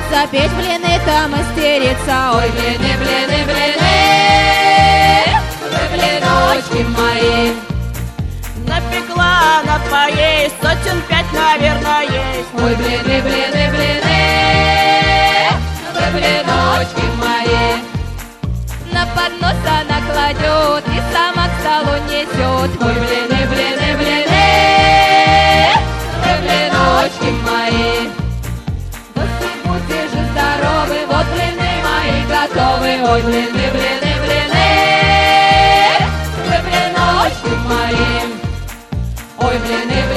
запечь блины-то мастерица. Ой, блины, блины, блины, вы блиночки мои. Напекла на твоей сотен 5, наверное, есть. Ой, блины, блины, блины, вы блиночки мои. На поднос она кладет и сама к столу несет. Ой, блины, блины, блины, вы блиночки мои. Будьте же здоровы, вот блины мои готовы. Ой, блины, блины, блины, вы блиночки мои. Ой, блины,